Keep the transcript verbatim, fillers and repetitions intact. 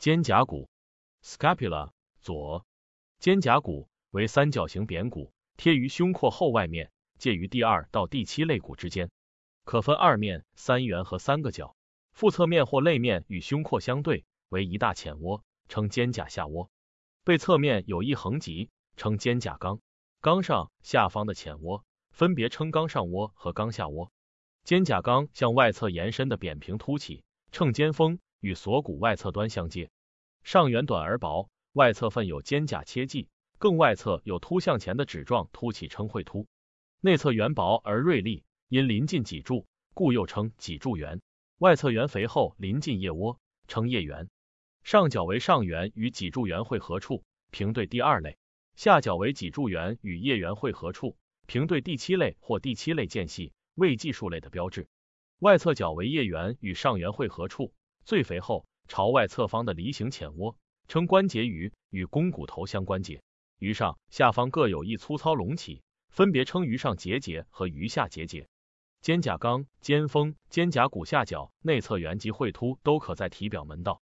肩胛骨 scapula 左。肩胛骨为三角形扁骨，贴于胸廓后外面，介于第二到第七肋骨之间，可分二面、三圆和三个角。腹侧面或肋面与胸廓相对，为一大浅窝，称肩胛下窝。背侧面有一横棘，称肩胛冈。冈上、下方的浅窝分别称冈上窝和冈下窝。肩胛冈向外侧延伸的扁平凸起，称肩峰，与锁骨外侧端相接。上缘短而薄，外侧分有肩胛切迹，更外侧有凸向前的指状凸起，称会凸。内侧圆薄而锐利，因临近脊柱，故又称脊柱圆。外侧圆肥厚，临近腋窝，称腋圆。上角为上缘与脊柱圆汇合处，平对第二肋；下角为脊柱圆与腋圆汇合处，平对第七肋或第七肋间隙，为技术类的标志。外侧角为腋圆与上缘汇合处，最肥厚，朝外侧方的梨形浅窝，称关节鱼，与肱骨头相关节。鱼上、下方各有一粗糙隆起，分别称鱼上结节和鱼下结节。肩胛冈、肩峰、肩胛骨下角、内侧圆及会凸都可在体表门道。